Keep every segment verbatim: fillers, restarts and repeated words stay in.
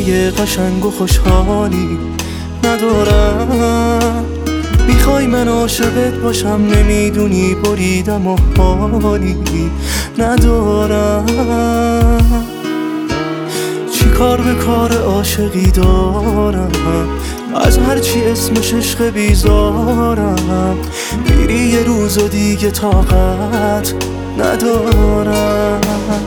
روزای قشنگ و خوشحالی ندارم. میخوای من عاشقت باشم، نمیدونی بریدم و حالی ندارم. چی کار به کار عاشقی دارم، از هرچی اسمش عشق بیزارم. میری یه روز و دیگه طاقت ندارم.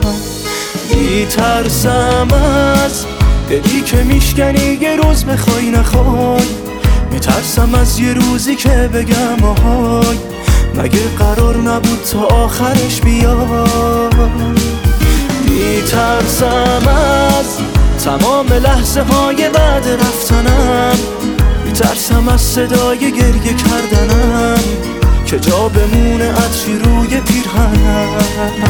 میترسم از دلی که میشکنی یه روز بخوای نخوای. میترسم از یه روزی که بگم آهای، مگه قرار نبود تا آخرش بیاد. میترسم از تمام لحظه های بعد رفتنم. میترسم از صدای گریه کردنم که جا بمونه عطری روی پیرهنم.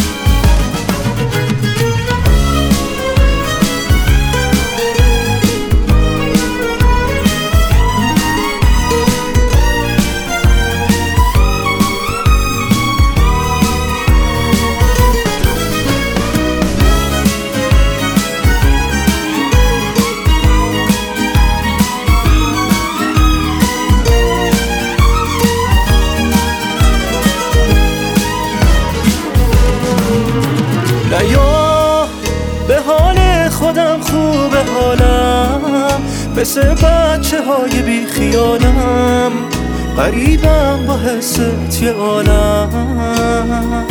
یا به حال خودم خوبه حالم، مثل بچه های بی خیالم. غریبم با حست یه عالم.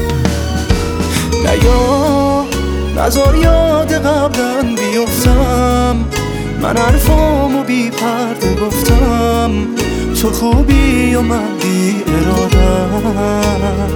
یا نذار یاد قبلا بیفتم، من حرفامو بی پرده گفتم. تو خوبی و من بی ارادم.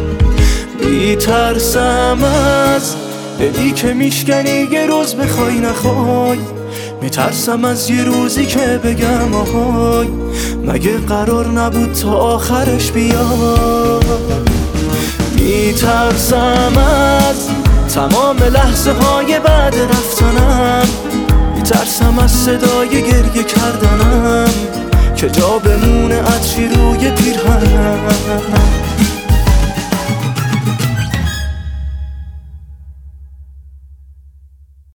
میترسم از دلی که میشکنی یه روز بخوای نخوای. میترسم از یه روزی که بگم آهای، مگه قرار نبود تا آخرش بیاد. میترسم از تمام لحظه های بعد رفتنم. میترسم از صدای گریه کردنم که جا بمونه عطری روی پیرهنم.